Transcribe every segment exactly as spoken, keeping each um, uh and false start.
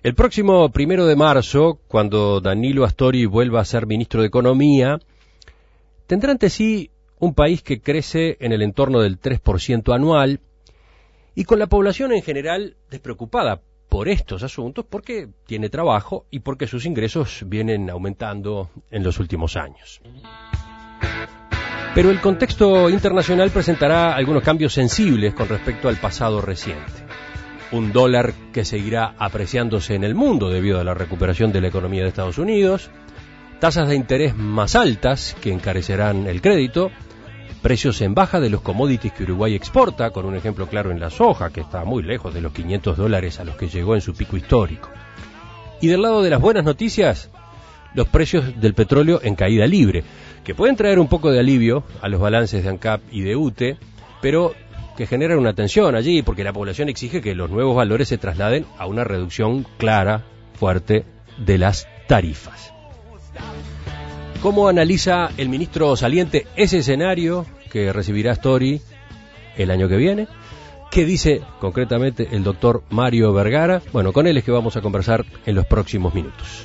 El próximo primero de marzo, cuando Danilo Astori vuelva a ser ministro de Economía, tendrá ante sí un país que crece en el entorno del tres por ciento anual y con la población en general despreocupada por estos asuntos porque tiene trabajo y porque sus ingresos vienen aumentando en los últimos años. Pero el contexto internacional presentará algunos cambios sensibles con respecto al pasado reciente. Un dólar que seguirá apreciándose en el mundo debido a la recuperación de la economía de Estados Unidos, tasas de interés más altas que encarecerán el crédito, precios en baja de los commodities que Uruguay exporta, con un ejemplo claro en la soja, que está muy lejos de los quinientos dólares a los que llegó en su pico histórico. Y del lado de las buenas noticias, los precios del petróleo en caída libre, que pueden traer un poco de alivio a los balances de ANCAP y de U T E, pero que generan una tensión allí, porque la población exige que los nuevos valores se trasladen a una reducción clara, fuerte, de las tarifas. ¿Cómo analiza el ministro saliente ese escenario que recibirá Astori el año que viene? ¿Qué dice concretamente el doctor Mario Vergara? Bueno, con él es que vamos a conversar en los próximos minutos.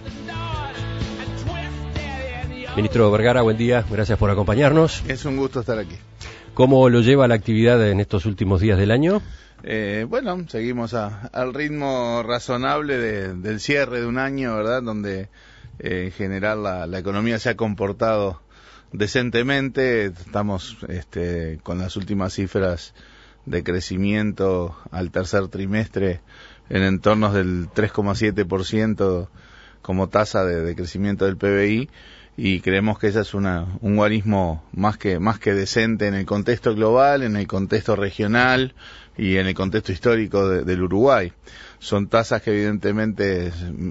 Ministro Vergara, buen día, gracias por acompañarnos. Es un gusto estar aquí. ¿Cómo lo lleva la actividad en estos últimos días del año? Eh, bueno, seguimos a, al ritmo razonable de, del cierre de un año, ¿verdad? Donde eh, en general la, la economía se ha comportado decentemente. Estamos este, con las últimas cifras de crecimiento al tercer trimestre en entornos del tres coma siete por ciento como tasa de, de crecimiento del P B I. Y creemos que ese es una, un guarismo más que, más que decente en el contexto global, en el contexto regional y en el contexto histórico de, del Uruguay. Son tasas que evidentemente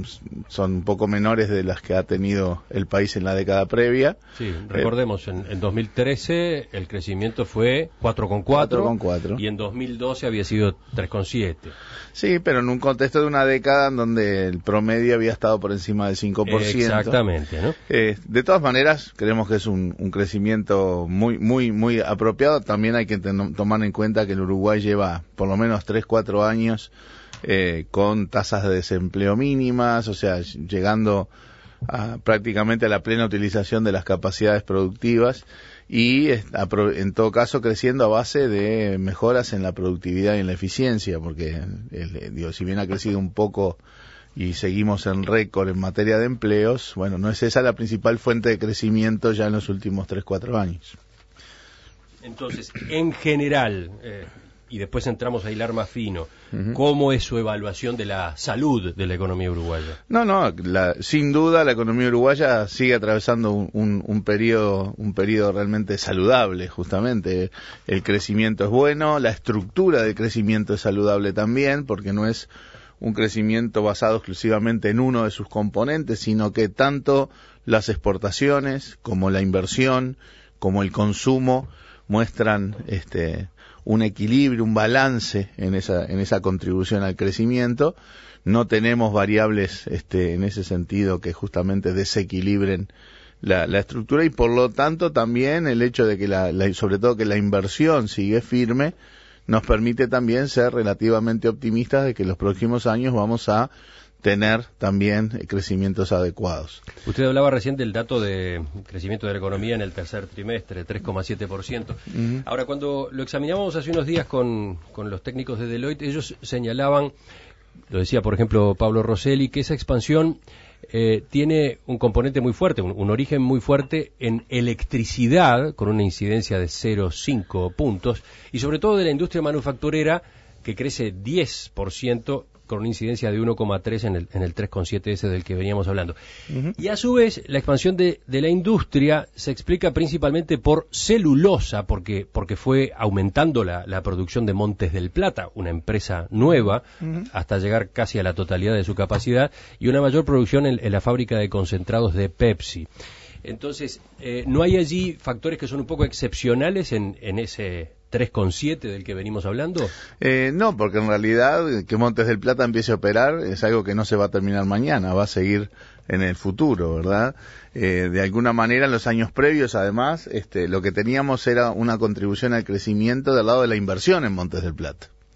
son un poco menores de las que ha tenido el país en la década previa. Sí, recordemos, eh, en, en dos mil trece el crecimiento fue cuatro coma cuatro y en dos mil doce había sido tres coma siete. Sí, pero en un contexto de una década en donde el promedio había estado por encima del cinco por ciento. Exactamente, ¿no? Eh, de todas maneras, creemos que es un, un crecimiento muy, muy, muy apropiado. También hay que ten- tomar en cuenta que el Uruguay lleva por lo menos tres, cuatro años Eh, con tasas de desempleo mínimas, o sea, llegando a, prácticamente a la plena utilización de las capacidades productivas y en todo caso creciendo a base de mejoras en la productividad y en la eficiencia, porque el, digo, si bien ha crecido un poco y seguimos en récord en materia de empleos, bueno, no es esa la principal fuente de crecimiento ya en los últimos tres, cuatro años. Entonces, en general, eh, y después entramos a hilar más fino, uh-huh. ¿Cómo es su evaluación de la salud de la economía uruguaya? No, no, la, sin duda la economía uruguaya sigue atravesando un, un, un periodo un periodo realmente saludable, justamente. El crecimiento es bueno, la estructura del crecimiento es saludable también, porque no es un crecimiento basado exclusivamente en uno de sus componentes, sino que tanto las exportaciones como la inversión, como el consumo, muestran este un equilibrio, un balance en esa en esa contribución al crecimiento. No tenemos variables este en ese sentido que justamente desequilibren la, la estructura y por lo tanto también el hecho de que la, la sobre todo que la inversión sigue firme nos permite también ser relativamente optimistas de que en los próximos años vamos a tener también crecimientos adecuados. Usted hablaba recién del dato de crecimiento de la economía en el tercer trimestre, tres coma siete por ciento. Uh-huh. Ahora, cuando lo examinábamos hace unos días con, con los técnicos de Deloitte, ellos señalaban, lo decía por ejemplo Pablo Rosselli, que esa expansión eh, tiene un componente muy fuerte, un, un origen muy fuerte en electricidad, con una incidencia de cero coma cinco puntos, y sobre todo de la industria manufacturera, que crece diez por ciento, con una incidencia de uno coma tres en el, en el tres coma siete ese del que veníamos hablando. Uh-huh. Y a su vez, la expansión de, de la industria se explica principalmente por celulosa, porque, porque fue aumentando la, la producción de Montes del Plata, una empresa nueva, uh-huh. hasta llegar casi a la totalidad de su capacidad, y una mayor producción en, en la fábrica de concentrados de Pepsi. Entonces, eh, ¿no hay allí factores que son un poco excepcionales en, en ese tres coma siete del que venimos hablando? Eh, no, porque en realidad que Montes del Plata empiece a operar es algo que no se va a terminar mañana, va a seguir en el futuro, ¿verdad? Eh, de alguna manera en los años previos, además, este, lo que teníamos era una contribución al crecimiento del lado de la inversión en Montes del Plata.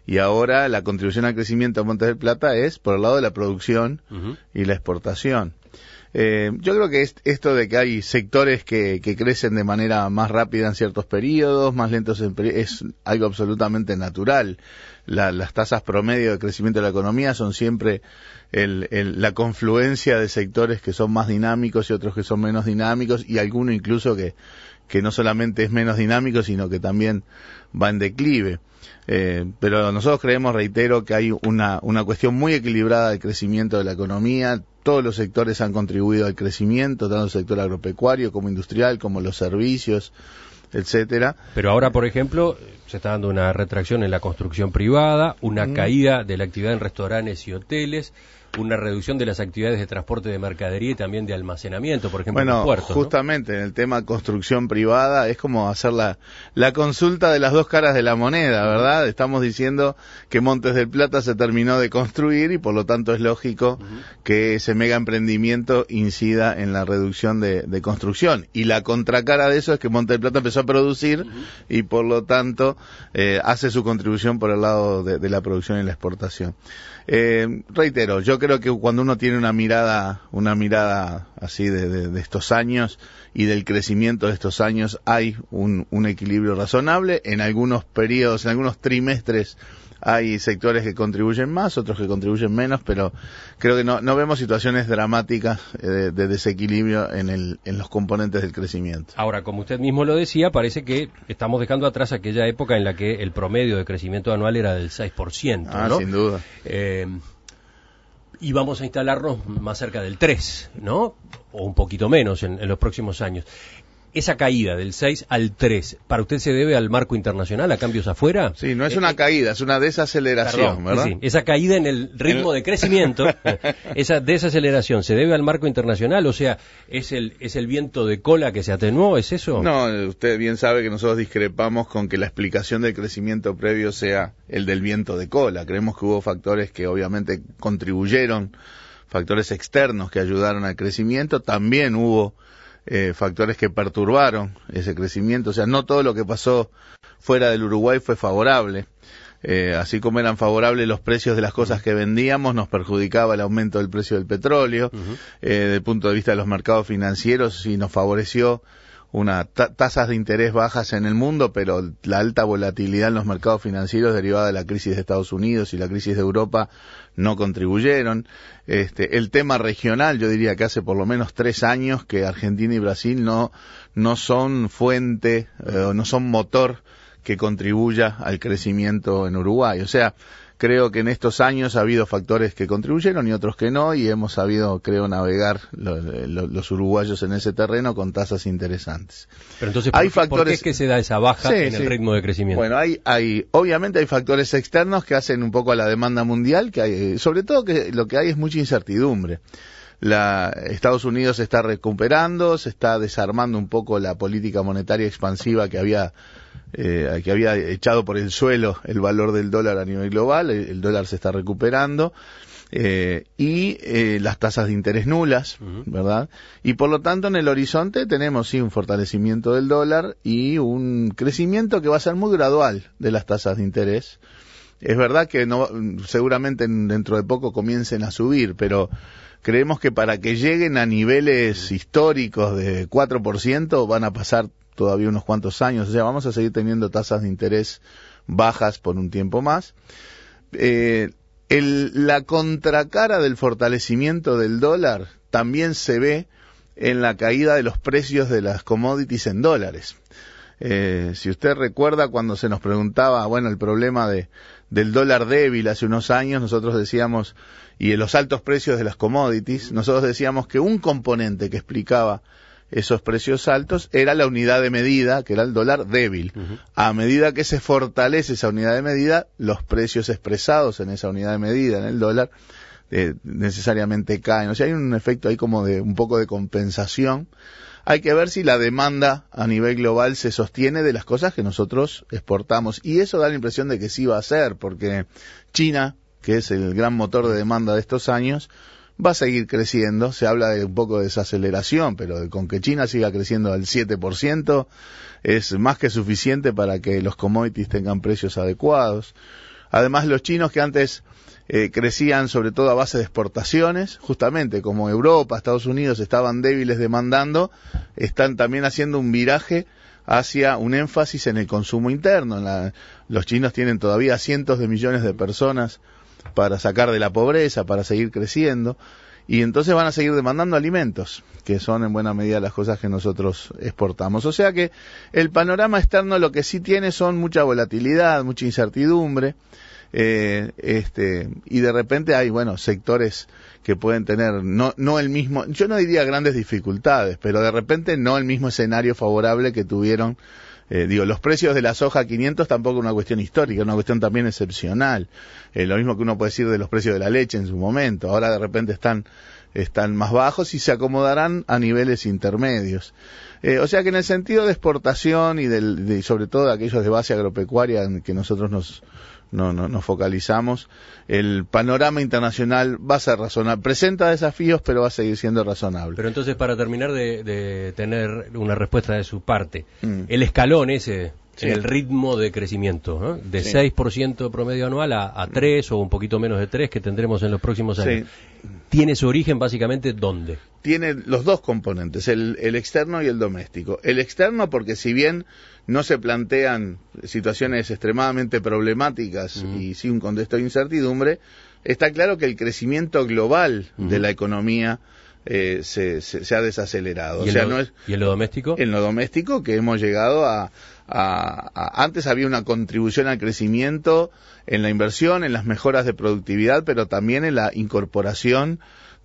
y ahora la contribución al crecimiento de Montes del Plata es por el lado de la producción uh-huh. y la exportación. Eh, yo creo que es esto de que hay sectores que, que crecen de manera más rápida en ciertos periodos, más lentos en peri- es algo absolutamente natural. La, las tasas promedio de crecimiento de la economía son siempre el, el, la confluencia de sectores que son más dinámicos y otros que son menos dinámicos, y alguno incluso que, que no solamente es menos dinámico, sino que también va en declive. Eh, pero nosotros creemos, reitero, que hay una, una cuestión muy equilibrada del crecimiento de la economía. Todos los sectores han contribuido al crecimiento, tanto el sector agropecuario como industrial, como los servicios, etcétera. Pero ahora, por ejemplo, se está dando una retracción en la construcción privada, una mm. caída de la actividad en restaurantes y hoteles, una reducción de las actividades de transporte de mercadería y también de almacenamiento, por ejemplo, bueno, en los puertos. Bueno, justamente, ¿no? En el tema construcción privada es como hacer la, la consulta de las dos caras de la moneda, ¿verdad? Estamos diciendo que Montes del Plata se terminó de construir y por lo tanto es lógico uh-huh. que ese mega emprendimiento incida en la reducción de, de construcción. Y la contracara de eso es que Montes del Plata empezó a producir uh-huh. y por lo tanto eh, hace su contribución por el lado de, de la producción y la exportación. Eh, reitero, yo creo que cuando uno tiene una mirada, una mirada así de, de, de estos años y del crecimiento de estos años, hay un, un equilibrio razonable. En algunos periodos, en algunos trimestres, hay sectores que contribuyen más, otros que contribuyen menos, pero creo que no, no vemos situaciones dramáticas eh, de, de desequilibrio en, el, en los componentes del crecimiento. Ahora, como usted mismo lo decía, parece que estamos dejando atrás aquella época en la que el promedio de crecimiento anual era del seis por ciento, ah, ¿no? Sin duda. Eh, y vamos a instalarnos más cerca del tres, ¿no? O un poquito menos en, en los próximos años. Esa caída del seis al tres, ¿para usted se debe al marco internacional, a cambios afuera? Sí, no es una eh, caída, es una desaceleración, perdón, ¿verdad? Sí, sí. Esa caída en el ritmo el... de crecimiento, esa desaceleración, ¿se debe al marco internacional? O sea, ¿es el, ¿es el viento de cola que se atenuó? ¿Es eso? No, usted bien sabe que nosotros discrepamos con que la explicación del crecimiento previo sea el del viento de cola. Creemos que hubo factores que obviamente contribuyeron, factores externos que ayudaron al crecimiento. También hubo Eh, factores que perturbaron ese crecimiento, o sea, no todo lo que pasó fuera del Uruguay fue favorable, eh, así como eran favorables los precios de las cosas que vendíamos, nos perjudicaba el aumento del precio del petróleo, uh-huh. eh, desde el punto de vista de los mercados financieros, y nos favoreció una ta- tasas de interés bajas en el mundo, pero la alta volatilidad en los mercados financieros derivada de la crisis de Estados Unidos y la crisis de Europa no contribuyeron. Este, el tema regional, yo diría que hace por lo menos tres años que Argentina y Brasil no, no son fuente, eh, no son motor que contribuya al crecimiento en Uruguay. O sea, creo que en estos años ha habido factores que contribuyeron y otros que no, y hemos sabido, creo, navegar lo, lo, los uruguayos en ese terreno con tasas interesantes. Pero entonces, ¿por, hay qué, factores... ¿por qué es que se da esa baja sí, en sí. el ritmo de crecimiento? Bueno, hay, hay, obviamente hay factores externos que hacen un poco a la demanda mundial, que hay, sobre todo que lo que hay es mucha incertidumbre. La, Estados Unidos se está recuperando, se está desarmando un poco la política monetaria expansiva que había eh, que había echado por el suelo el valor del dólar a nivel global. El, el dólar se está recuperando eh, y eh, las tasas de interés nulas, uh-huh. ¿verdad? Y por lo tanto en el horizonte tenemos sí un fortalecimiento del dólar y un crecimiento que va a ser muy gradual de las tasas de interés. Es verdad que no, seguramente dentro de poco comiencen a subir, pero creemos que para que lleguen a niveles históricos de cuatro por ciento van a pasar todavía unos cuantos años. O sea, vamos a seguir teniendo tasas de interés bajas por un tiempo más. Eh, el, la contracara del fortalecimiento del dólar también se ve en la caída de los precios de las commodities en dólares. Eh, si usted recuerda cuando se nos preguntaba, bueno, el problema de del dólar débil hace unos años, nosotros decíamos, y de los altos precios de las commodities, nosotros decíamos que un componente que explicaba esos precios altos era la unidad de medida, que era el dólar débil. Uh-huh. A medida que se fortalece esa unidad de medida, los precios expresados en esa unidad de medida, en el dólar, eh, necesariamente caen. O sea, hay un efecto ahí como de un poco de compensación. Hay que ver si la demanda a nivel global se sostiene de las cosas que nosotros exportamos. Y eso da la impresión de que sí va a ser, porque China, que es el gran motor de demanda de estos años, va a seguir creciendo. Se habla de un poco de desaceleración, pero con que China siga creciendo al siete por ciento es más que suficiente para que los commodities tengan precios adecuados. Además, los chinos que antes eh, crecían sobre todo a base de exportaciones, justamente como Europa, Estados Unidos estaban débiles demandando, están también haciendo un viraje hacia un énfasis en el consumo interno. En la, los chinos tienen todavía cientos de millones de personas para sacar de la pobreza, para seguir creciendo, y entonces van a seguir demandando alimentos, que son en buena medida las cosas que nosotros exportamos. O sea que el panorama externo lo que sí tiene son mucha volatilidad, mucha incertidumbre, eh, este, y de repente hay, bueno, sectores que pueden tener no, no el mismo, yo no diría grandes dificultades, pero de repente no el mismo escenario favorable que tuvieron. Eh, digo, los precios de la soja quinientos tampoco es una cuestión histórica, es una cuestión también excepcional. Eh, lo mismo que uno puede decir de los precios de la leche en su momento. Ahora de repente están, están más bajos y se acomodarán a niveles intermedios. Eh, o sea que en el sentido de exportación y del, de, sobre todo de aquellos de base agropecuaria en que nosotros nos, no, no, nos focalizamos, el panorama internacional va a ser razonable. Presenta desafíos, pero va a seguir siendo razonable. Pero entonces, para terminar de, de tener una respuesta de su parte, mm. el escalón ese, sí. en el ritmo de crecimiento, ¿no? De sí. seis por ciento promedio anual a, a tres o un poquito menos de tres que tendremos en los próximos años, sí. ¿tiene su origen básicamente dónde? Tiene los dos componentes, el, el externo y el doméstico. El externo porque si bien no se plantean situaciones extremadamente problemáticas mm. y sí un contexto de incertidumbre, está claro que el crecimiento global mm. de la economía eh, se, se, se ha desacelerado. ¿Y, o sea, lo, no es, ¿Y en lo doméstico? En lo doméstico que hemos llegado a, a, a... Antes había una contribución al crecimiento en la inversión, en las mejoras de productividad, pero también en la incorporación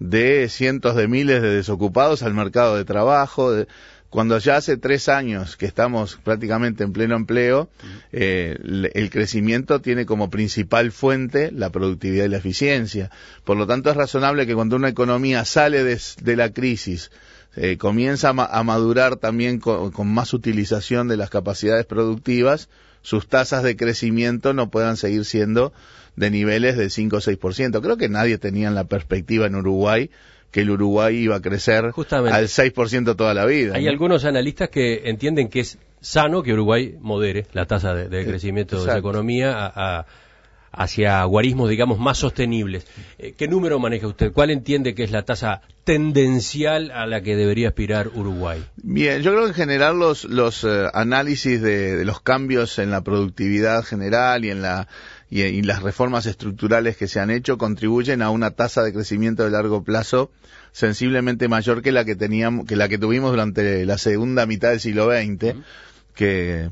de cientos de miles de desocupados al mercado de trabajo. De, cuando ya hace tres años que estamos prácticamente en pleno empleo, eh, el crecimiento tiene como principal fuente la productividad y la eficiencia. Por lo tanto, es razonable que cuando una economía sale de, de la crisis, eh, comienza a, ma a madurar también con, con más utilización de las capacidades productivas, sus tasas de crecimiento no puedan seguir siendo de niveles del cinco o seis por ciento. Creo que nadie tenía en la perspectiva en Uruguay que el Uruguay iba a crecer justamente al seis por ciento toda la vida. Hay ¿no? algunos analistas que entienden que es sano que Uruguay modere la tasa de, de crecimiento Exacto. de su economía a, a, hacia guarismos, digamos, más sostenibles. Eh, ¿Qué número maneja usted? ¿Cuál entiende que es la tasa tendencial a la que debería aspirar Uruguay? Bien, yo creo que en general los, los uh, análisis de, de los cambios en la productividad general y en la Y, y las reformas estructurales que se han hecho contribuyen a una tasa de crecimiento de largo plazo sensiblemente mayor que la que teníamos, que la que tuvimos durante la segunda mitad del siglo veinte, uh-huh. que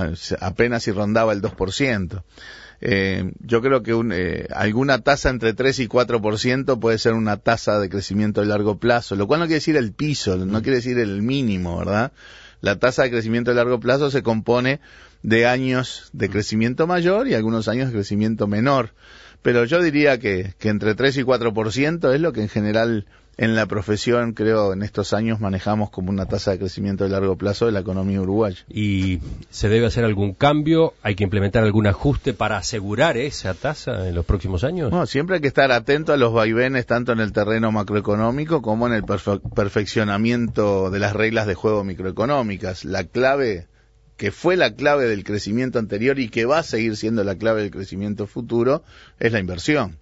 apenas si rondaba el dos por ciento. Eh, yo creo que un, eh, alguna tasa entre tres y cuatro por ciento puede ser una tasa de crecimiento de largo plazo, lo cual no quiere decir el piso, no uh-huh. quiere decir el mínimo, ¿verdad? La tasa de crecimiento de largo plazo se compone de años de crecimiento mayor y algunos años de crecimiento menor. Pero yo diría que, que entre tres y cuatro por ciento es lo que en general en la profesión, creo, en estos años manejamos como una tasa de crecimiento de largo plazo de la economía uruguaya. ¿Y se debe hacer algún cambio? ¿Hay que implementar algún ajuste para asegurar esa tasa en los próximos años? No, siempre hay que estar atento a los vaivenes tanto en el terreno macroeconómico como en el perfe- perfeccionamiento de las reglas de juego microeconómicas. La clave, que fue la clave del crecimiento anterior y que va a seguir siendo la clave del crecimiento futuro, es la inversión.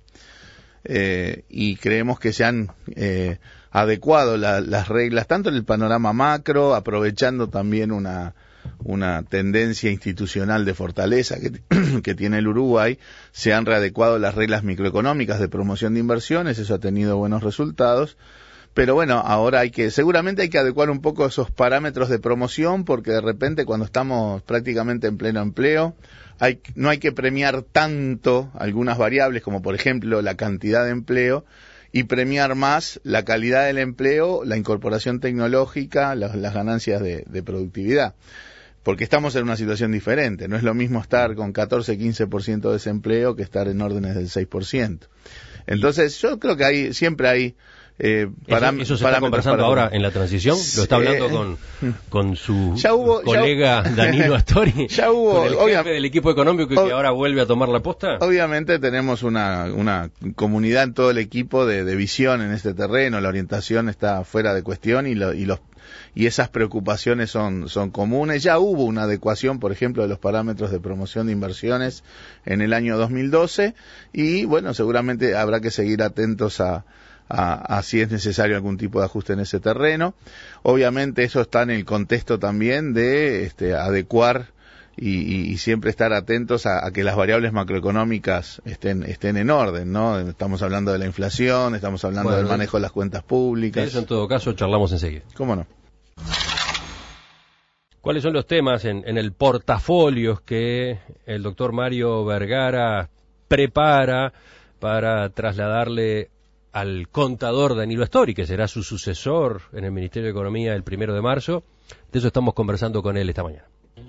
Eh, y creemos que se han eh, adecuado la, las reglas, tanto en el panorama macro, aprovechando también una, una tendencia institucional de fortaleza que, que tiene el Uruguay, se han readecuado las reglas microeconómicas de promoción de inversiones, eso ha tenido buenos resultados. Pero bueno, ahora hay que, seguramente hay que adecuar un poco esos parámetros de promoción, porque de repente cuando estamos prácticamente en pleno empleo, hay, no hay que premiar tanto algunas variables, como por ejemplo la cantidad de empleo, y premiar más la calidad del empleo, la incorporación tecnológica, las, las ganancias de, de productividad. Porque estamos en una situación diferente, no es lo mismo estar con catorce, quince por ciento de desempleo que estar en órdenes del seis por ciento. Entonces yo creo que hay, siempre hay Eh, para, ¿Eso, eso se está conversando ahora en la transición? ¿Lo está hablando eh, con, con su ya hubo, colega ya, Danilo Astori? Ya hubo, ¿Con el jefe del equipo económico y que ahora vuelve a tomar la posta? Obviamente tenemos una, una comunidad en todo el equipo de, de visión en este terreno, la orientación está fuera de cuestión y, lo, y los y esas preocupaciones son, son comunes. Ya hubo una adecuación, por ejemplo, de los parámetros de promoción de inversiones en el año dos mil doce y, bueno, seguramente habrá que seguir atentos a, a, a si es necesario algún tipo de ajuste en ese terreno. Obviamente eso está en el contexto también de este, adecuar y, y, y siempre estar atentos a, a que las variables macroeconómicas estén, estén en orden, ¿no? Estamos hablando de la inflación, estamos hablando bueno, del manejo de las cuentas públicas. De eso en todo caso charlamos enseguida. ¿Cómo no? ¿Cuáles son los temas en, en el portafolios que el doctor Mario Vergara prepara para trasladarle al contador Danilo Astori, que será su sucesor en el Ministerio de Economía el primero de marzo? De eso estamos conversando con él esta mañana.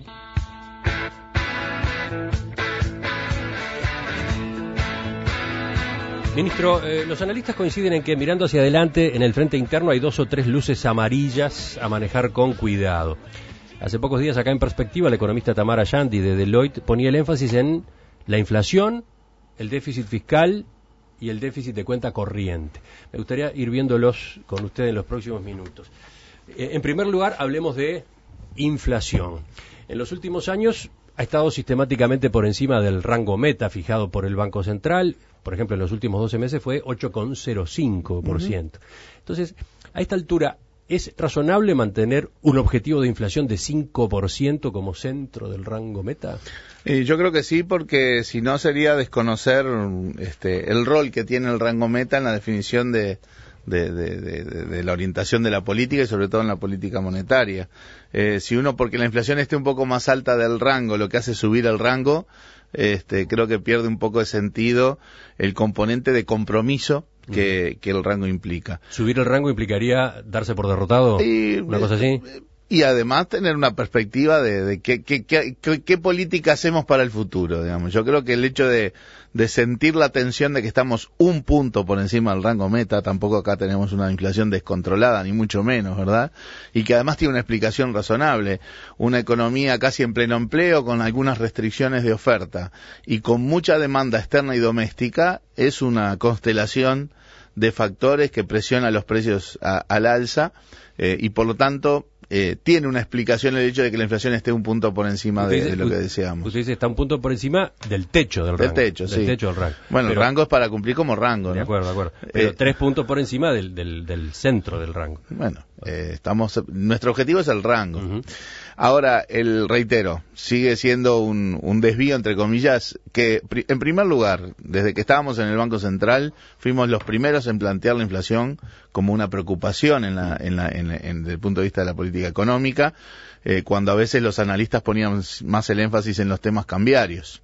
Ministro, eh, los analistas coinciden en que mirando hacia adelante en el frente interno hay dos o tres luces amarillas a manejar con cuidado. Hace pocos días acá en Perspectiva la economista Tamara Yandi de Deloitte ponía el énfasis en la inflación, el déficit fiscal y el déficit de cuenta corriente. Me gustaría ir viéndolos con usted en los próximos minutos. Eh, en primer lugar, hablemos de inflación. En los últimos años ha estado sistemáticamente por encima del rango meta fijado por el Banco Central. Por ejemplo, en los últimos doce meses fue ocho coma cero cinco por ciento. Uh-huh. Entonces, a esta altura, ¿es razonable mantener un objetivo de inflación de cinco por ciento como centro del rango meta? Eh, yo creo que sí, porque si no sería desconocer este, el rol que tiene el rango meta en la definición de, de, de, de, de la orientación de la política y sobre todo en la política monetaria. Eh, si uno, porque la inflación esté un poco más alta del rango, lo que hace subir el rango, este, creo que pierde un poco de sentido el componente de compromiso que, que el rango implica. ¿Subir el rango implicaría darse por derrotado? Y, ¿Una cosa así? Y además tener una perspectiva de, de qué, qué, qué, qué, qué política hacemos para el futuro, digamos. Yo creo que el hecho de, de sentir la tensión de que estamos un punto por encima del rango meta, tampoco acá tenemos una inflación descontrolada, ni mucho menos, ¿verdad? Y que además tiene una explicación razonable. Una economía casi en pleno empleo, con algunas restricciones de oferta, y con mucha demanda externa y doméstica, es una constelación de factores que presiona los precios a, al alza, eh, y por lo tanto, Eh, tiene una explicación el hecho de que la inflación esté un punto por encima de, dice, de lo que deseamos. Usted dice está un punto por encima del techo del rango. Del techo, del sí. techo del rango. Bueno, pero, el rango es para cumplir como rango, ¿no? De acuerdo, de acuerdo. Pero eh, tres puntos por encima del, del, del centro del rango. Bueno, eh, estamos. Nuestro objetivo es el rango. Uh-huh. Ahora, el reitero, sigue siendo un, un desvío, entre comillas, que, en primer lugar, desde que estábamos en el Banco Central, fuimos los primeros en plantear la inflación como una preocupación en la, en la, en, en, desde el punto de vista de la política económica, eh, cuando a veces los analistas ponían más el énfasis en los temas cambiarios.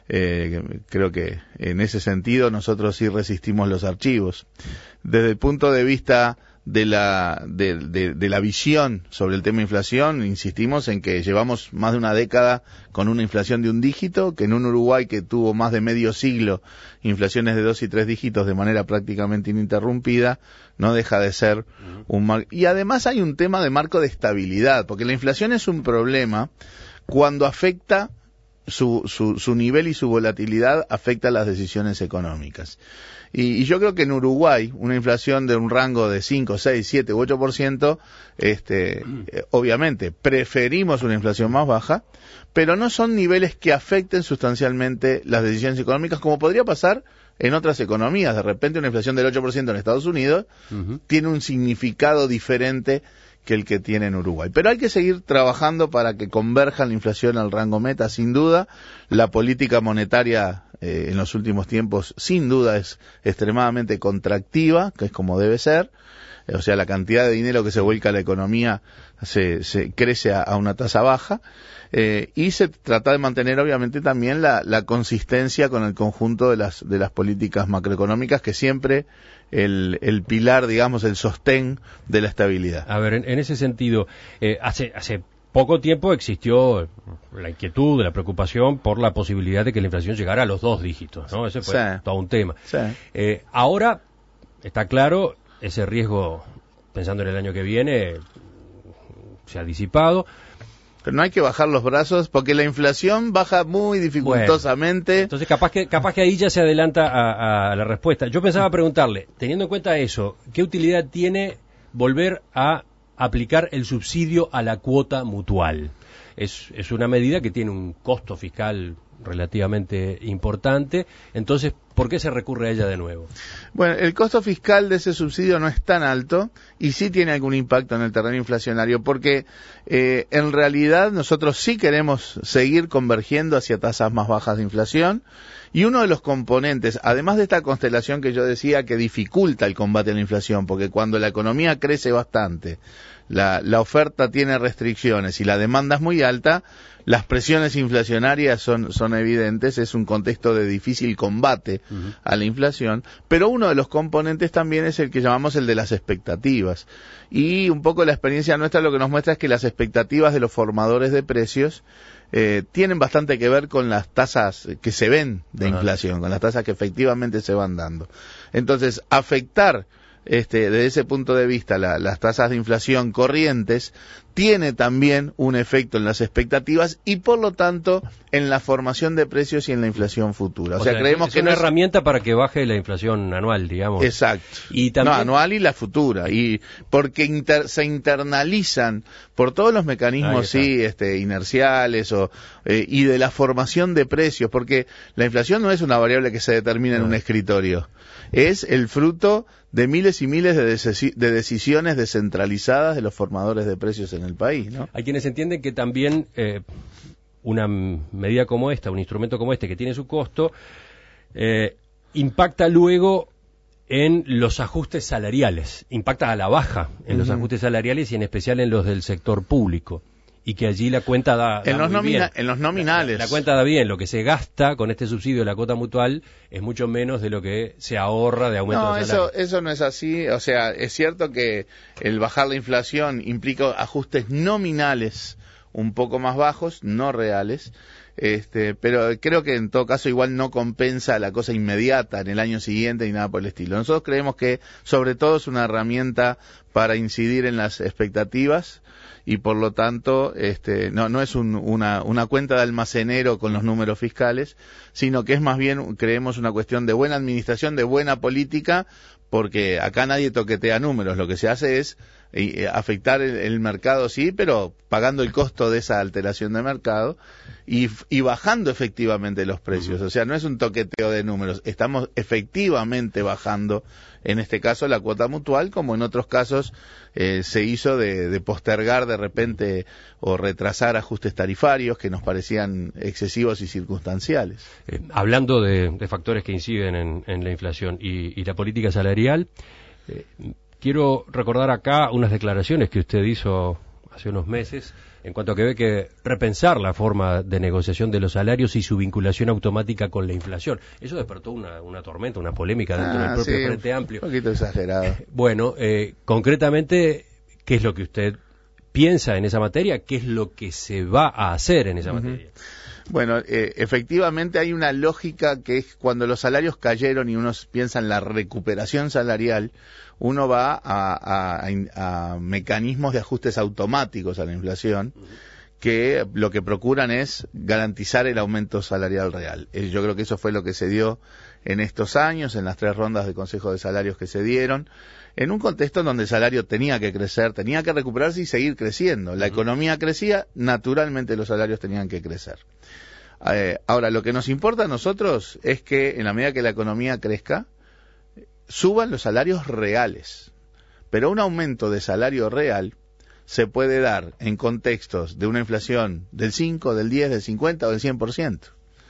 Eh, creo que en ese sentido nosotros sí resistimos los archivos. Desde el punto de vista de la de, de, de la visión sobre el tema inflación, insistimos en que llevamos más de una década con una inflación de un dígito, que en un Uruguay que tuvo más de medio siglo inflaciones de dos y tres dígitos de manera prácticamente ininterrumpida, no deja de ser un mar... Y además hay un tema de marco de estabilidad, porque la inflación es un problema cuando afecta su, su, su nivel y su volatilidad afecta las decisiones económicas. Y, y yo creo que en Uruguay, una inflación de un rango de cinco, seis, siete u ocho por ciento, este, eh, obviamente preferimos una inflación más baja, pero no son niveles que afecten sustancialmente las decisiones económicas, como podría pasar en otras economías. De repente una inflación del ocho por ciento en Estados Unidos uh-huh. tiene un significado diferente que el que tiene en Uruguay. Pero hay que seguir trabajando para que converja la inflación al rango meta, sin duda. La política monetaria eh, en los últimos tiempos, sin duda, es extremadamente contractiva, que es como debe ser. O sea, la cantidad de dinero que se vuelca a la economía se, se crece a, a una tasa baja. Eh, y se trata de mantener obviamente también la, la consistencia con el conjunto de las de las políticas macroeconómicas, que siempre el, el pilar, digamos, el sostén de la estabilidad. A ver, en, en ese sentido, eh, hace hace poco tiempo existió la inquietud, la preocupación por la posibilidad de que la inflación llegara a los dos dígitos, ¿no? Ese fue sí. todo un tema. Sí. Eh, ahora está claro ese riesgo, pensando en el año que viene, se ha disipado. Pero no hay que bajar los brazos porque la inflación baja muy dificultosamente. Bueno, entonces capaz que capaz que ahí ya se adelanta a, a la respuesta. Yo pensaba preguntarle, teniendo en cuenta eso, ¿qué utilidad tiene volver a aplicar el subsidio a la cuota mutual? Es, es una medida que tiene un costo fiscal relativamente importante, entonces, ¿por qué se recurre a ella de nuevo? Bueno, el costo fiscal de ese subsidio no es tan alto y sí tiene algún impacto en el terreno inflacionario, porque eh, en realidad nosotros sí queremos seguir convergiendo hacia tasas más bajas de inflación, y uno de los componentes, además de esta constelación que yo decía que dificulta el combate a la inflación, porque cuando la economía crece bastante, la, la oferta tiene restricciones y la demanda es muy alta, las presiones inflacionarias son, son evidentes, es un contexto de difícil combate uh-huh. a la inflación, pero uno de los componentes también es el que llamamos el de las expectativas. Y un poco la experiencia nuestra lo que nos muestra es que las expectativas de los formadores de precios eh, tienen bastante que ver con las tasas que se ven de uh-huh. inflación, con las tasas que efectivamente se van dando. Entonces, afectar Este, desde ese punto de vista, la, las tasas de inflación corrientes tiene también un efecto en las expectativas y, por lo tanto, en la formación de precios y en la inflación futura. O, o sea, sea, creemos es que una no es... herramienta para que baje la inflación anual, digamos. Exacto. Y también... No, anual y la futura. Y porque inter... se internalizan por todos los mecanismos, sí, este, inerciales o eh, y de la formación de precios, porque la inflación no es una variable que se determina no. en un escritorio. Es el fruto de miles y miles de, deci- de decisiones descentralizadas de los formadores de precios en el país, ¿no? Hay quienes entienden que también eh, una medida como esta, un instrumento como este que tiene su costo, eh, impacta luego en los ajustes salariales, impacta a la baja en uh-huh. los ajustes salariales y en especial en los del sector público. Y que allí la cuenta da, da en, los muy nomina- bien. en los nominales. La, la cuenta da bien. Lo que se gasta con este subsidio de la cuota mutual es mucho menos de lo que se ahorra de aumento no, de salario. No, eso, eso no es así. O sea, es cierto que el bajar la inflación implica ajustes nominales un poco más bajos, no reales. Este, pero creo que en todo caso igual no compensa la cosa inmediata en el año siguiente ni nada por el estilo. Nosotros creemos que sobre todo es una herramienta para incidir en las expectativas y por lo tanto este, no, no es un, una, una cuenta de almacenero con los números fiscales, sino que es más bien, creemos, una cuestión de buena administración, de buena política, porque acá nadie toquetea números, lo que se hace es eh, afectar el, el mercado, sí, pero pagando el costo de esa alteración de mercado y, y bajando efectivamente los precios. O sea, no es un toqueteo de números, estamos efectivamente bajando, en este caso, la cuota mutual, como en otros casos eh, se hizo de, de postergar de repente o retrasar ajustes tarifarios que nos parecían excesivos y circunstanciales. Eh, hablando de, de factores que inciden en, en la inflación y, y la política salarial, eh, quiero recordar acá unas declaraciones que usted hizo hace unos meses en cuanto a que hay que repensar la forma de negociación de los salarios y su vinculación automática con la inflación. Eso despertó una, una tormenta, una polémica dentro ah, del propio sí, Frente Amplio. Un poquito exagerado. Bueno, eh, concretamente, ¿qué es lo que usted piensa en esa materia? ¿Qué es lo que se va a hacer en esa uh-huh. materia? Bueno, eh, efectivamente hay una lógica que es cuando los salarios cayeron y uno piensa en la recuperación salarial, uno va a, a, a, a mecanismos de ajustes automáticos a la inflación que lo que procuran es garantizar el aumento salarial real. Eh, yo creo que eso fue lo que se dio en estos años, en las tres rondas de Consejo de Salarios que se dieron, en un contexto donde el salario tenía que crecer, tenía que recuperarse y seguir creciendo. La economía crecía, naturalmente los salarios tenían que crecer. Eh, ahora, lo que nos importa a nosotros es que en la medida que la economía crezca, suban los salarios reales. Pero un aumento de salario real se puede dar en contextos de una inflación del cinco, del diez, del cincuenta o del cien por ciento.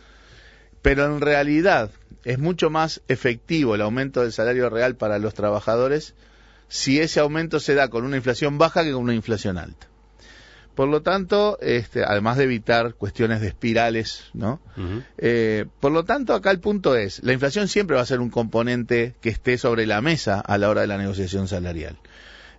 Pero en realidad es mucho más efectivo el aumento del salario real para los trabajadores si ese aumento se da con una inflación baja que con una inflación alta. Por lo tanto, este, además de evitar cuestiones de espirales, ¿no? Uh-huh. Eh, por lo tanto, acá el punto es, la inflación siempre va a ser un componente que esté sobre la mesa a la hora de la negociación salarial.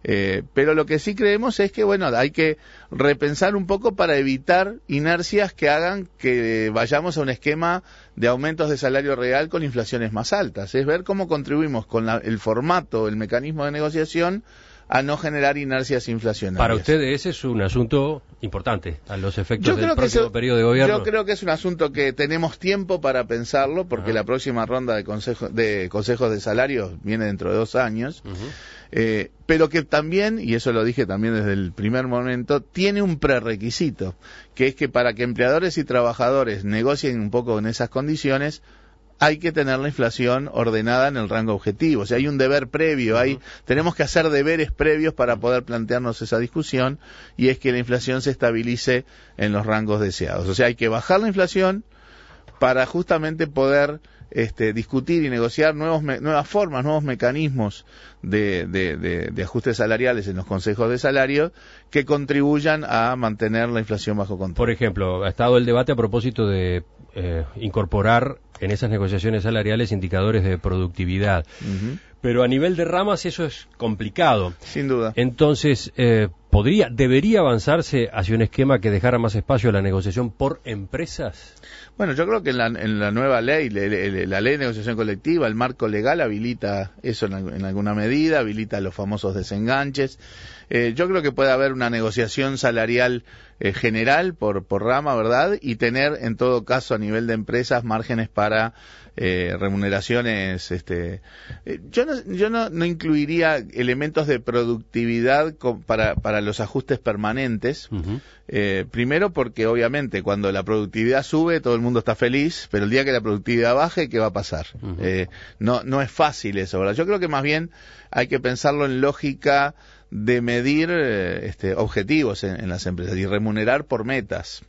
Eh, pero lo que sí creemos es que, bueno, hay que repensar un poco para evitar inercias que hagan que vayamos a un esquema de aumentos de salario real con inflaciones más altas. Es ver cómo contribuimos con la, el formato, el mecanismo de negociación a no generar inercias inflacionarias. Para ustedes ese es un asunto importante a los efectos yo del creo próximo que eso, periodo de gobierno. Yo creo que es un asunto que tenemos tiempo para pensarlo, porque Ajá. la próxima ronda de, consejo, de consejos de salarios viene dentro de dos años, uh-huh. eh, pero que también, y eso lo dije también desde el primer momento, tiene un prerequisito, que es que para que empleadores y trabajadores negocien un poco en esas condiciones, hay que tener la inflación ordenada en el rango objetivo. O sea, hay un deber previo, hay, tenemos que hacer deberes previos para poder plantearnos esa discusión, y es que la inflación se estabilice en los rangos deseados. O sea, hay que bajar la inflación para justamente poder este, discutir y negociar nuevos me, nuevas formas, nuevos mecanismos de, de, de, de ajustes salariales en los consejos de salario que contribuyan a mantener la inflación bajo control. Por ejemplo, ha estado el debate a propósito de eh, incorporar en esas negociaciones salariales indicadores de productividad. Uh-huh. Pero a nivel de ramas eso es complicado. Sin duda. Entonces, eh, ¿podría, debería avanzarse hacia un esquema que dejara más espacio a la negociación por empresas? Bueno, yo creo que en la, en la nueva ley, la, la ley de negociación colectiva, el marco legal habilita eso en, en alguna medida, habilita los famosos desenganches. Eh, yo creo que puede haber una negociación salarial eh, general por, por rama, ¿verdad? Y tener, en todo caso, a nivel de empresas, márgenes para eh, remuneraciones. Este, eh, yo no, yo no, no incluiría elementos de productividad con, para, para los ajustes permanentes. Uh-huh. Eh, primero porque, obviamente, cuando la productividad sube, todo el mundo está feliz, pero el día que la productividad baje, ¿qué va a pasar? Uh-huh. Eh, no, no es fácil eso, ¿verdad? Yo creo que más bien hay que pensarlo en lógica de medir eh, este, objetivos en, en las empresas y remunerar por metas.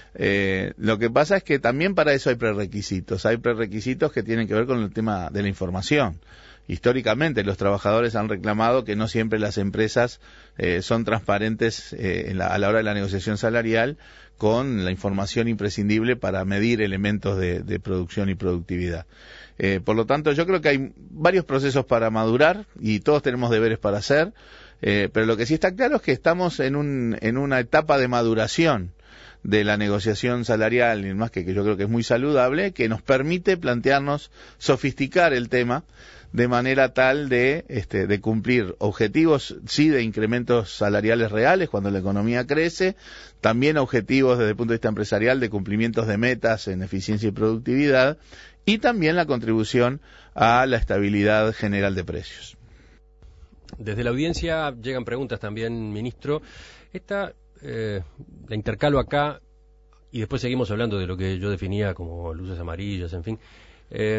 Eh, lo que pasa es que también para eso hay prerequisitos. Hay prerequisitos que tienen que ver con el tema de la información. Históricamente los trabajadores han reclamado que no siempre las empresas eh, son transparentes eh, en la, a la hora de la negociación salarial con la información imprescindible para medir elementos de, de producción y productividad. Eh, por lo tanto, yo creo que hay varios procesos para madurar y todos tenemos deberes para hacer. Eh, pero lo que sí está claro es que estamos en, un, en una etapa de maduración de la negociación salarial, y más que, que yo creo que es muy saludable, que nos permite plantearnos, sofisticar el tema de manera tal de, este, de cumplir objetivos, sí, de incrementos salariales reales cuando la economía crece, también objetivos desde el punto de vista empresarial de cumplimientos de metas en eficiencia y productividad, y también la contribución a la estabilidad general de precios. Desde la audiencia llegan preguntas también, ministro. Esta eh, la intercalo acá y después seguimos hablando de lo que yo definía como luces amarillas, en fin. Eh,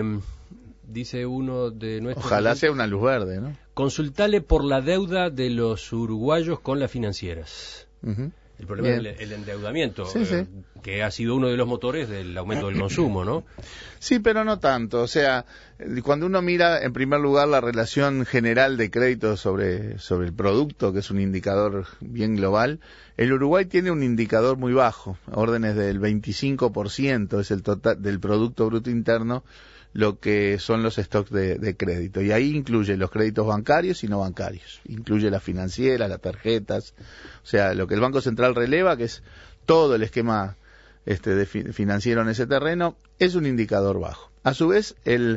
dice uno de nuestros... Ojalá clientes, sea una luz verde, ¿no? Consultale por la deuda de los uruguayos con las financieras. Uh-huh. El problema Bien. es el, el endeudamiento, sí, eh, sí. que ha sido uno de los motores del aumento del consumo, ¿no? Sí, pero no tanto. O sea, cuando uno mira, en primer lugar, la relación general de crédito sobre, sobre el producto, que es un indicador bien global, el Uruguay tiene un indicador muy bajo, órdenes del veinticinco por ciento es el total del Producto Bruto Interno, lo que son los stocks de, de crédito. Y ahí incluye los créditos bancarios y no bancarios. Incluye las financieras, las tarjetas. O sea, lo que el Banco Central releva, que es todo el esquema este, de fi- financiero en ese terreno, es un indicador bajo. A su vez, el,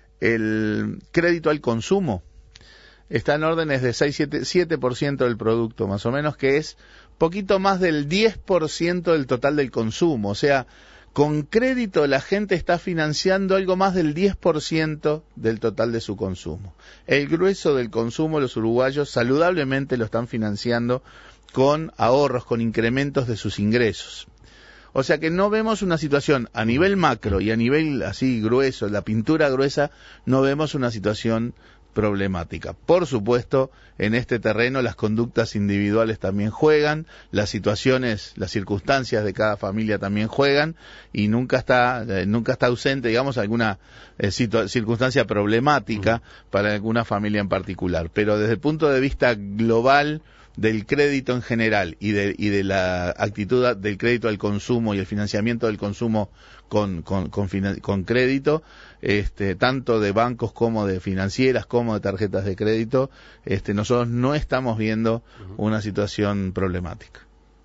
el crédito al consumo está en órdenes de seis, siete por ciento del producto, más o menos, que es poquito más del diez por ciento del total del consumo. O sea, con crédito la gente está financiando algo más del diez por ciento del total de su consumo. El grueso del consumo los uruguayos saludablemente lo están financiando con ahorros, con incrementos de sus ingresos. O sea que no vemos una situación a nivel macro y a nivel así grueso, la pintura gruesa, no vemos una situación problemática. Por supuesto, en este terreno las conductas individuales también juegan, las situaciones, las circunstancias de cada familia también juegan y nunca está eh, nunca está ausente, digamos, alguna eh, situ- circunstancia problemática uh-huh. para alguna familia en particular. Pero desde el punto de vista global, del crédito en general y de, y de la actitud del crédito al consumo y el financiamiento del consumo con, con, con, con crédito, este, tanto de bancos como de financieras como de tarjetas de crédito, este, nosotros no estamos viendo una situación problemática.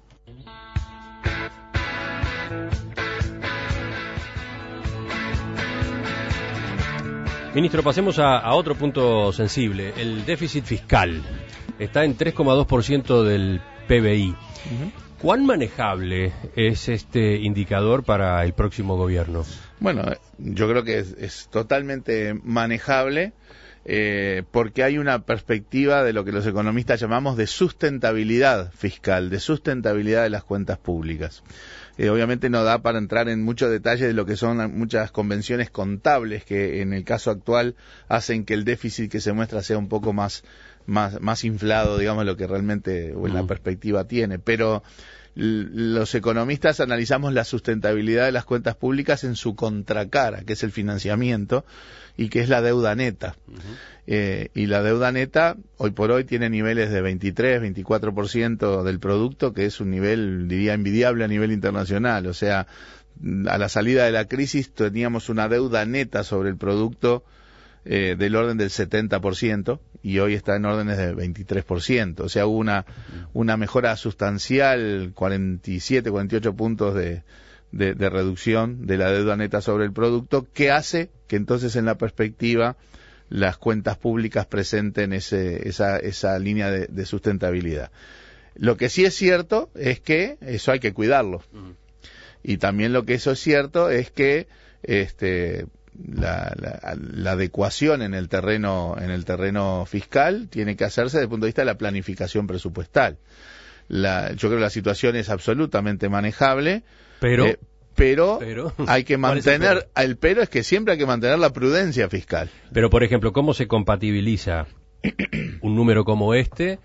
Ministro, pasemos a, a otro punto sensible, el déficit fiscal. Está en tres coma dos por ciento del P B I. Uh-huh. ¿Cuán manejable es este indicador para el próximo gobierno? Bueno, yo creo que es, es totalmente manejable eh, porque hay una perspectiva de lo que los economistas llamamos de sustentabilidad fiscal, de sustentabilidad de las cuentas públicas. Eh, obviamente no da para entrar en mucho detalle de lo que son muchas convenciones contables que en el caso actual hacen que el déficit que se muestra sea un poco más más más inflado, digamos, lo que realmente o en la perspectiva tiene, pero los economistas analizamos la sustentabilidad de las cuentas públicas en su contracara, que es el financiamiento y que es la deuda neta. Uh-huh. Eh, y la deuda neta hoy por hoy tiene niveles de veintitrés, veinticuatro por ciento del producto, que es un nivel, diría, envidiable a nivel internacional. O sea, a la salida de la crisis teníamos una deuda neta sobre el producto eh, del orden del setenta por ciento y hoy está en órdenes de veintitrés por ciento. O sea, hubo una, una mejora sustancial, cuarenta y siete, cuarenta y ocho puntos de, de, de reducción de la deuda neta sobre el producto, que hace que entonces en la perspectiva las cuentas públicas presenten ese, esa, esa línea de, de sustentabilidad. Lo que sí es cierto es que eso hay que cuidarlo. Uh-huh. Y también lo que eso es cierto es que este La, la, la adecuación en el terreno en el terreno fiscal tiene que hacerse desde el punto de vista de la planificación presupuestal. La, yo creo que la situación es absolutamente manejable, pero eh, pero, pero hay que mantener el pero? el pero es que siempre hay que mantener la prudencia fiscal. Pero por ejemplo, ¿cómo se compatibiliza un número como este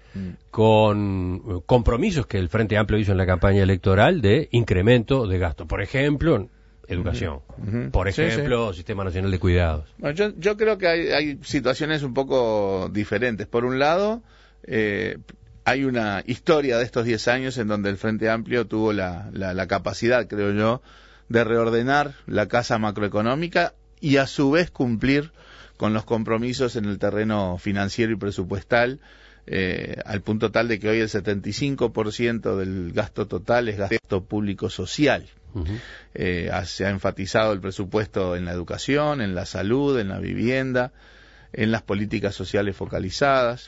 con compromisos que el Frente Amplio hizo en la campaña electoral de incremento de gasto? Por ejemplo, educación. Uh-huh. Por ejemplo, sí, sí. Sistema Nacional de Cuidados. Bueno, yo, yo creo que hay, hay situaciones un poco diferentes. Por un lado, eh, hay una historia de estos diez años en donde el Frente Amplio tuvo la, la, la capacidad, creo yo, de reordenar la casa macroeconómica y a su vez cumplir con los compromisos en el terreno financiero y presupuestal, eh, al punto tal de que hoy el setenta y cinco por ciento del gasto total es gasto público social. Uh-huh. Eh, se ha enfatizado el presupuesto en la educación, en la salud, en la vivienda, en las políticas sociales focalizadas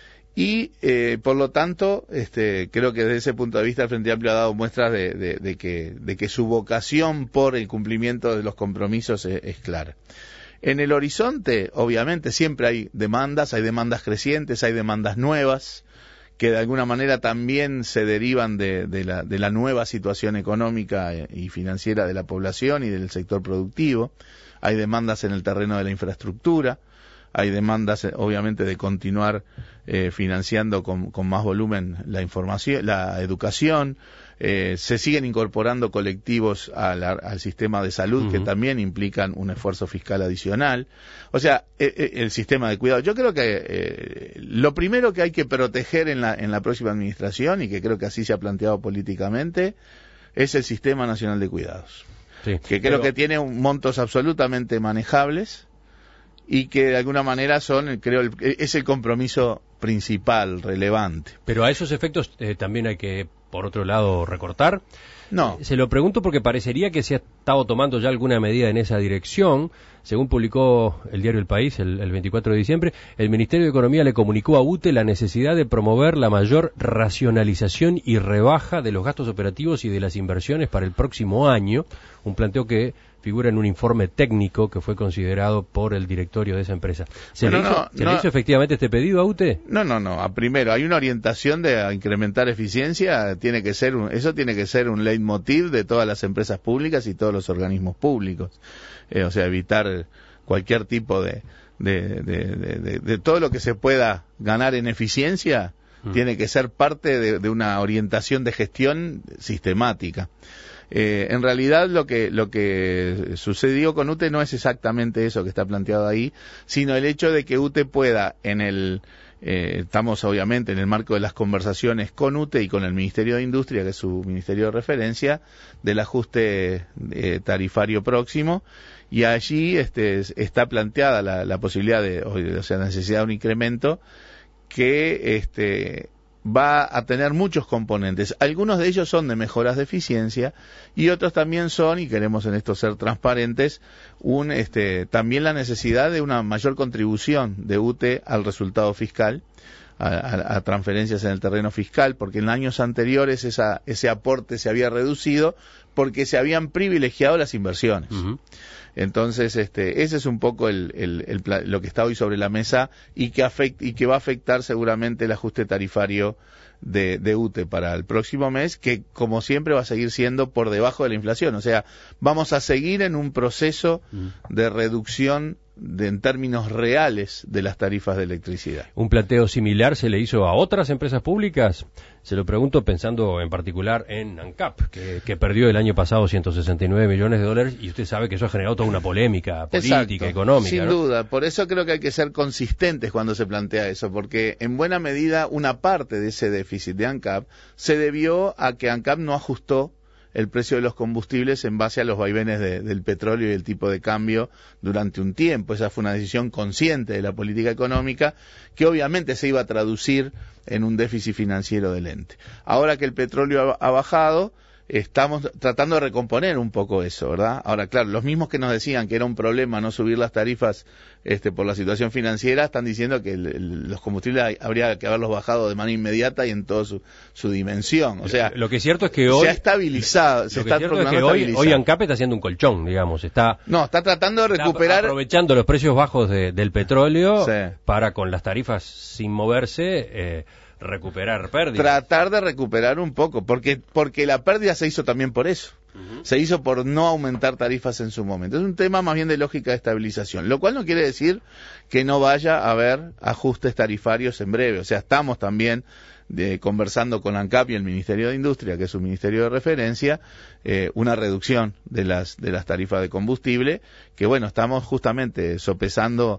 y eh, por lo tanto este, creo que desde ese punto de vista el Frente Amplio ha dado muestras de, de, de, que, de que su vocación por el cumplimiento de los compromisos es, es clara. En el horizonte, obviamente, siempre hay demandas, hay demandas crecientes, hay demandas nuevas, que de alguna manera también se derivan de, de, la, de la nueva situación económica y financiera de la población y del sector productivo. Hay demandas en el terreno de la infraestructura, hay demandas obviamente de continuar eh, financiando con, con más volumen la información, la educación. Eh, se siguen incorporando colectivos a la, al sistema de salud, uh-huh, que también implican un esfuerzo fiscal adicional. O sea, eh, eh, el sistema de cuidado. Yo creo que eh, lo primero que hay que proteger en la, en la próxima administración, y que creo que así se ha planteado políticamente, es el Sistema Nacional de Cuidados. Sí, que creo pero... que tiene un, montos absolutamente manejables y que de alguna manera son, creo, el, es el compromiso principal, relevante. Pero a esos efectos eh, también hay que, por otro lado, recortar. No. Se lo pregunto porque parecería que se ha estado tomando ya alguna medida en esa dirección. Según publicó el diario El País el, el veinticuatro de diciembre, el Ministerio de Economía le comunicó a U T E la necesidad de promover la mayor racionalización y rebaja de los gastos operativos y de las inversiones para el próximo año, un planteo que figura en un informe técnico que fue considerado por el directorio de esa empresa. ¿Se, bueno, le, hizo, no, ¿se no, le hizo efectivamente este pedido a U T E? No, no, no. A primero, hay una orientación de a incrementar eficiencia. Tiene que ser un, eso tiene que ser un leitmotiv de todas las empresas públicas y todos los organismos públicos. Eh, o sea, evitar cualquier tipo de de, de, de, de, de todo lo que se pueda ganar en eficiencia, mm. tiene que ser parte de, de una orientación de gestión sistemática. Eh, en realidad lo que lo que sucedió con U T E no es exactamente eso que está planteado ahí, sino el hecho de que U T E pueda en el eh, estamos obviamente en el marco de las conversaciones con U T E y con el Ministerio de Industria, que es su ministerio de referencia, del ajuste eh, tarifario próximo, y allí este, está planteada la, la posibilidad de, o sea, la necesidad de un incremento que este, va a tener muchos componentes. Algunos de ellos son de mejoras de eficiencia y otros también son, y queremos en esto ser transparentes, un, este, también la necesidad de una mayor contribución de U T E al resultado fiscal, a, a, a transferencias en el terreno fiscal, porque en años anteriores esa, ese aporte se había reducido porque se habían privilegiado las inversiones. Uh-huh. Entonces, este, ese es un poco el, el, el, lo que está hoy sobre la mesa y que afecta, y que va a afectar seguramente el ajuste tarifario de, de U T E para el próximo mes, que como siempre va a seguir siendo por debajo de la inflación. O sea, vamos a seguir en un proceso de reducción de, en términos reales de las tarifas de electricidad. ¿Un planteo similar se le hizo a otras empresas públicas? Se lo pregunto pensando en particular en ANCAP, que, que perdió el año pasado ciento sesenta y nueve millones de dólares, y usted sabe que eso ha generado toda una polémica política, Exacto, económica. Sin ¿no? duda, por eso creo que hay que ser consistentes cuando se plantea eso, porque en buena medida una parte de ese déficit de ANCAP se debió a que ANCAP no ajustó el precio de los combustibles en base a los vaivenes de, del petróleo y el tipo de cambio durante un tiempo. Esa fue una decisión consciente de la política económica que obviamente se iba a traducir en un déficit financiero del ente. Ahora que el petróleo ha, ha bajado, estamos tratando de recomponer un poco eso, ¿verdad? Ahora, claro, los mismos que nos decían que era un problema no subir las tarifas este, por la situación financiera, están diciendo que el, el, los combustibles hay, habría que haberlos bajado de manera inmediata y en toda su, su dimensión. O sea, lo que es cierto es que hoy se ha estabilizado, se está procurando es que hoy, hoy ANCAP está haciendo un colchón, digamos, está no, está tratando de recuperar, aprovechando los precios bajos de, del petróleo sí. para con las tarifas sin moverse eh, recuperar pérdidas. Tratar de recuperar un poco, porque porque la pérdida se hizo también por eso. Uh-huh. Se hizo por no aumentar tarifas en su momento. Es un tema más bien de lógica de estabilización, lo cual no quiere decir que no vaya a haber ajustes tarifarios en breve. O sea, estamos también de, conversando con ANCAP y el Ministerio de Industria, que es su ministerio de referencia, eh, una reducción de las de las tarifas de combustible, que bueno, estamos justamente sopesando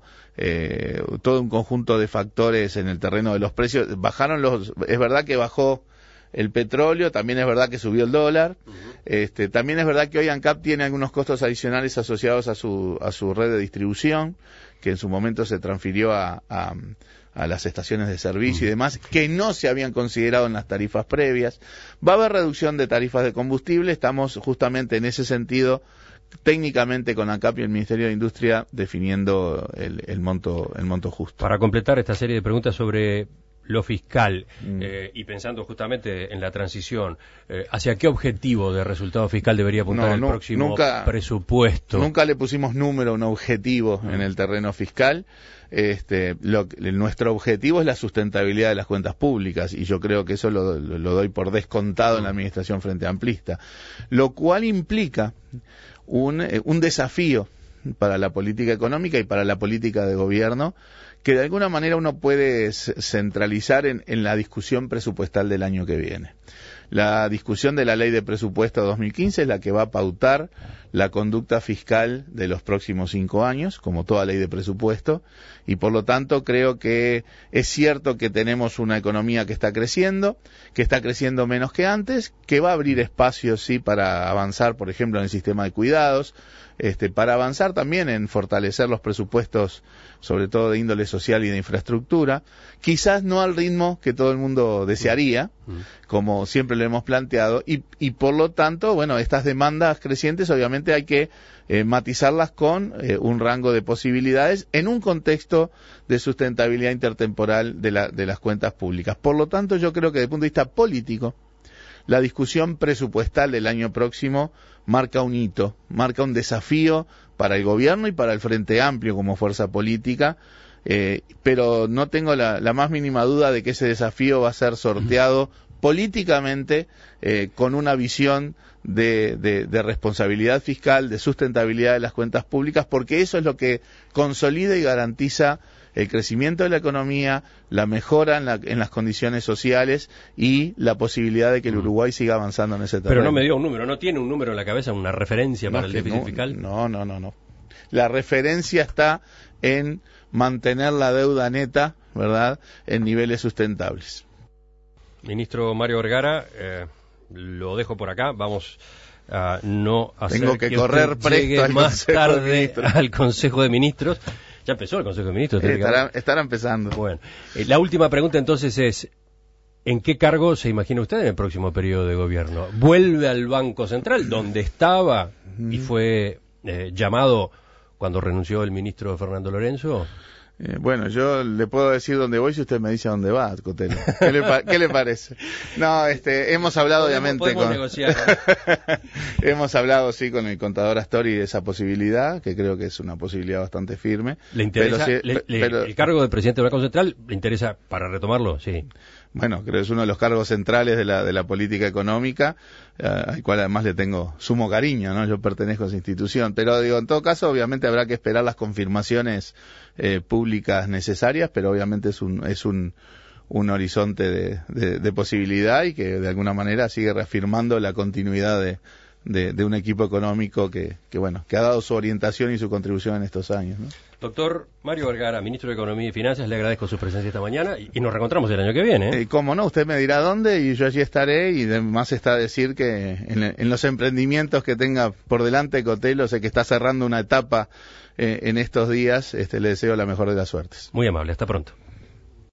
eh, todo un conjunto de factores en el terreno de los precios. Bajaron los, es verdad que bajó el petróleo, también es verdad que subió el dólar, uh-huh. este, también es verdad que hoy ANCAP tiene algunos costos adicionales asociados a su a su red de distribución, que en su momento se transfirió a, a, a las estaciones de servicio uh-huh. y demás, que no se habían considerado en las tarifas previas. Va a haber reducción de tarifas de combustible, estamos justamente en ese sentido técnicamente con ANCAP y el Ministerio de Industria definiendo el, el monto el monto justo. Para completar esta serie de preguntas sobre lo fiscal, mm. eh, y pensando justamente en la transición, eh, ¿hacia qué objetivo de resultado fiscal debería apuntar no, el no, próximo nunca, presupuesto? Nunca le pusimos número a un objetivo mm. en el terreno fiscal. Este, lo, nuestro objetivo es la sustentabilidad de las cuentas públicas, y yo creo que eso lo, lo, lo doy por descontado mm. en la administración Frente Amplista, lo cual implica un, eh, un desafío para la política económica y para la política de gobierno, que de alguna manera uno puede centralizar en, en la discusión presupuestal del año que viene. La discusión de la ley de presupuesto dos mil quince es la que va a pautar la conducta fiscal de los próximos cinco años, como toda ley de presupuesto, y por lo tanto creo que es cierto que tenemos una economía que está creciendo, que está creciendo menos que antes, que va a abrir espacios, sí, para avanzar, por ejemplo, en el sistema de cuidados, este, para avanzar también en fortalecer los presupuestos, sobre todo de índole social y de infraestructura, quizás no al ritmo que todo el mundo desearía, como siempre lo hemos planteado, y, y por lo tanto, bueno, estas demandas crecientes obviamente hay que eh, matizarlas con eh, un rango de posibilidades en un contexto de sustentabilidad intertemporal de, la, de las cuentas públicas. Por lo tanto, yo creo que desde el punto de vista político, la discusión presupuestal del año próximo marca un hito, marca un desafío para el gobierno y para el Frente Amplio como fuerza política, eh, pero no tengo la, la más mínima duda de que ese desafío va a ser sorteado políticamente eh, con una visión de, de, de responsabilidad fiscal, de sustentabilidad de las cuentas públicas, porque eso es lo que consolida y garantiza el crecimiento de la economía, la mejora en, la, en las condiciones sociales y la posibilidad de que el Uruguay siga avanzando en ese terreno. Pero no me dio un número, ¿no tiene un número en la cabeza, una referencia no, para el déficit no, fiscal? No, no, no, no. La referencia está en mantener la deuda neta ¿verdad?, en niveles sustentables. Ministro Mario Vergara, eh, lo dejo por acá, vamos a no hacer Tengo que, que correr presto al más Consejo tarde de Ministros. al Consejo de Ministros. Ya empezó el Consejo de Ministros. Eh, estará, estará empezando. Bueno, eh, la última pregunta entonces es, ¿en qué cargo se imagina usted en el próximo periodo de gobierno? ¿Vuelve al Banco Central, donde estaba y fue eh, llamado cuando renunció el ministro Fernando Lorenzo? Eh, bueno, yo le puedo decir dónde voy si usted me dice a dónde va, Cotelo. ¿Qué le, pa- ¿qué le parece? No, este, hemos hablado Podemos, obviamente podemos con... negociar. hemos hablado, sí, con el contador Astori de esa posibilidad, que creo que es una posibilidad bastante firme. ¿Le interesa pero sí, le, le, pero, el cargo de presidente del Banco Central? ¿Le interesa para retomarlo? Sí. Bueno, creo que es uno de los cargos centrales de la, de la política económica, eh, al cual además le tengo sumo cariño, ¿no? Yo pertenezco a esa institución. Pero digo, en todo caso, obviamente habrá que esperar las confirmaciones eh, públicas necesarias, pero obviamente es un, es un, un horizonte de, de, de posibilidad y que de alguna manera sigue reafirmando la continuidad de, de, de un equipo económico que, que, bueno, que ha dado su orientación y su contribución en estos años, ¿no? Doctor Mario Vergara, ministro de Economía y Finanzas, le agradezco su presencia esta mañana y, y nos reencontramos el año que viene. ¿eh? Eh, cómo no, usted me dirá dónde y yo allí estaré, y además está decir que en, en los emprendimientos que tenga por delante Cotelo, sé que está cerrando una etapa eh, en estos días, este, le deseo la mejor de las suertes. Muy amable, hasta pronto.